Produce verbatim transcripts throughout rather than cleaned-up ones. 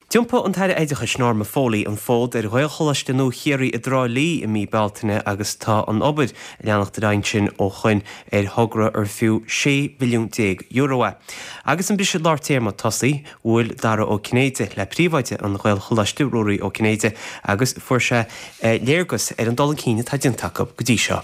Tiompa an taire éidecha snáma fólaí an fód ar bhil cholaiste nó chéirí i drá lí i mí Baltaine agus tá an obaid leannach de dain sin ó chuin ar thogra ar fiú sé billiún déag euro. Agus an bise lár téma tosaí bhfuil dara ó Cnéide le príomhaide an bhil cholaiste róí ó Cnéide agus fuair se léargus ar an dul cíine taidiantach go dtí seo.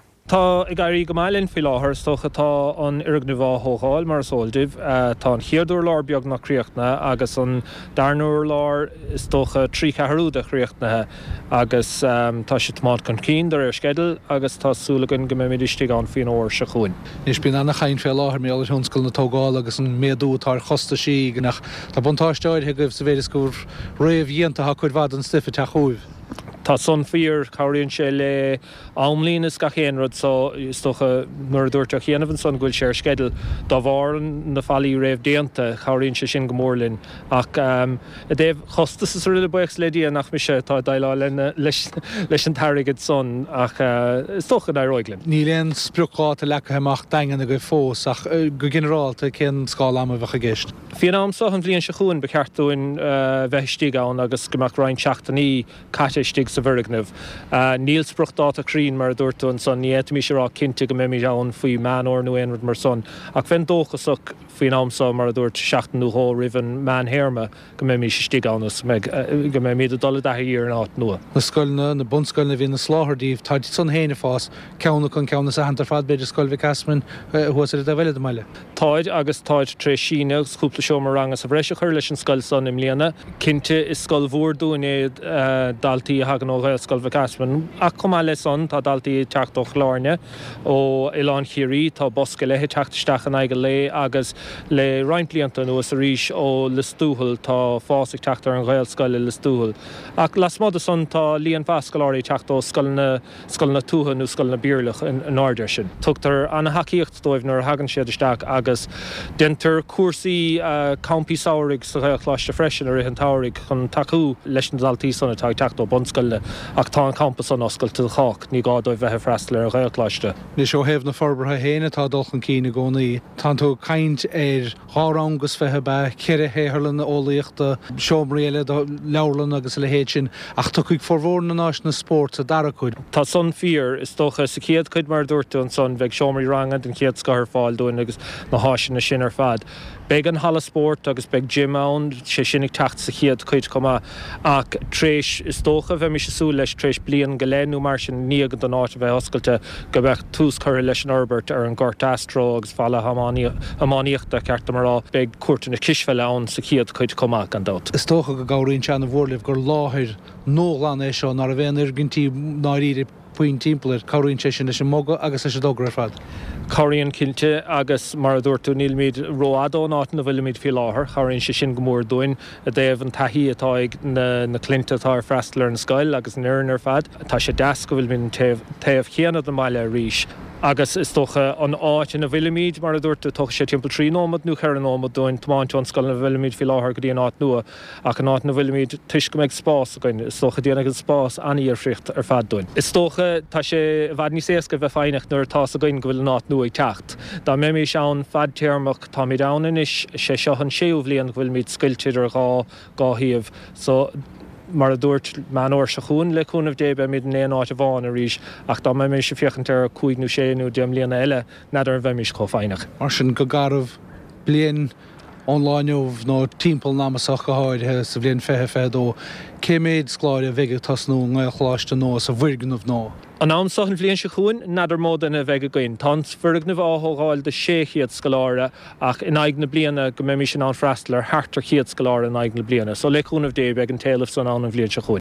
Tá i gairí go mailinn fi láthair stocha tá an iregnimhá thógáil mar sóildibh tá an chiaadúir lár beag nach críochtna agus an darnúir lár is stocha trí ceathrúda críochtnathe agus um, tá si tomád chun cín ar skedal agus tá súlagan go mé istigh an faoin óir se chuin. Nis bíon anna chain fé láthair mé húnscoil na tógáil agus an méadú tar chosta sí nach tá buntáisteid he goibh sa bhéidir go réomh dhéanta chuid bhd an stifa te chuúh. Tá son fíor choiríonn sé le amlínas ga chéanrad so stocha nuair dúirt a chéanamh son ghfuil sé ar skedal dá bhharan na fallí réamh déanta choiríonn sé sin go mórlinn ach um, a déobh chostas is ruile buchs le díana nach mi sé tá dailá lena leis leis an tarigid son ach uh, stocha na roiglin. Ní léon sprúáta lecha amach dagan a go fós ach uh, go generalta cén scáil am a bhecha gist. Fion amsa an bhríonn se chuin beceartúin uh, bheittíán agus gomach rain seachtaí caiistíigh sa bhirgnamh. Uh, Níl spruchtáta crín mar dúirtún son ní éit mí sé rá cinnte go mé ann faoi meanóir nó éonrad mar son ach bhain dóchasach faoin amsa mar dúirt seachtainú hó rihan meanhéirme go mé mí sé stigánnas me go mé míad a dola dathe íar an áit nua. Na scoilna na bunscoilna bhí na sláthardíomh táid son héine fás ceanna chun ceanna sa hantar fad beidir scoil bhí Casman thuas ar a bhile do meile. Táid agus táid tre síine cúpla seo mar rangas a bhreise chuir leis an scoil son im líana cinnte is scoil mhór dúinéad uh, daltaí hagan ó gail scoil bhí Casman ach cumá le son tá daltaí teacht ó chláirne ó Ián Chiarí tá bosca lethe teachtasteach an aige le agus le roiimplíanta nuas a ríis ó le stúhal tá fásaigh teachtar an gail scoile le stúhal ach las móda son tá líon fáscaláirí teacht ó scoilna scoilna tútha nó scoilna bíorlach in, in áidir sin. Tugtar anna haíocht dóibh nuair hagan siad isteach agus dentar cuasaí uh, campí saoirigh sa chláiste freisin ar an táirigh chun taú leis an daltaí sanna tá teacht ó bunscoilne ach tá an campus an oscail til chách ní gád ó bheitthe freistal ar an ghailchláiste. Ní seo hebh na forbrethe héine tá dulchan cína gcónaí tá tú caint ar hárangus fethe be ceire héharlan na ólaíochta seomréile leabharlan agus le héad sin ach tá chuig formhór na náisna sport a dara chuid. Tá son fíor is tócha sa chéad chuid mar dúirtú an son bheith seomraí rangad an chéad scathar fáil dúin agus na háisina na sin ar fad. Beg an hala sport agus beg gym ann sé sinnig tacht sa chéad chuid comá ach tréis is tócha bheith mi sé sú leis tréis blian go lénú mar sin níagad an áit bheith oscailte go bheith tús chuir leis an Herbert ar an Gort Astro agus falla hamáníochta ceartta marrá beg cuairta na kisfeile ann sa chéad chuid comá an dát. Is tócha go gabhraíonn seanna bhórlibh gur láthir nólan é seo nar a bhéan ar gintí náiríre puin timpplair choiríonn sé sin leis an móga agus leis an dogra ar fad. Choiríonn cinnte agus mar a dúirtú níl míad róadó náit na bhfuil míad fi láthair, choiríonn sé sin go mór dúin a déobh an taithí atá ag na, na clinta atá ar freistal ar an scoil agus an éireann ar fad. Tá sé deas go bhfuil mín taobh chéanad na maiile a ríis. Agus is tócha an áit in a bhfuilimíd mar a dúirta tócha sé timp trí nómad nó cheir an nómad dúin tomáinte an scoil na bhfuilimíd fi láthair go dtíon áit nua ach an áit na bhfuilimíd tuis go méid spás againn is tócha déana go spás aní ar fricht ar fad dúin. Is tócha tá sé bhd ní séasca bheith féineach nuair tá againn go bhfuil an áit nua ag teacht. Tá mé mé seán fad téarmach tá mí danan is sé seo an séomh líon bhfuil míad scoiltear ar gá gáthíomh so mar a dúirt meanóir sa chuún le chuúnmh débe mid an éon áit a bháin a ríis ach dá mé sé fiochantar chuig nó sé nó déim líana eile nadidir an bheimiis có féinach. Mar sin go garbh blian onlineúh nó timppla námasach go háidthe sa bblion fethe fed ó cé méid scláir a bheigeh tasnú ngaichláiste nó sa bhuiirgnamh nó. An amsach an bblion se chuún nadidir mód in a bheith againn tá bhuiirgnamh áthógáil de sé chiad scoláire ach in aig na bliana go mé sin an freistal ar hartar chiad scoláire in aig na bliana so le chuúnmh débe ag an talamh san an an bblion se chuún.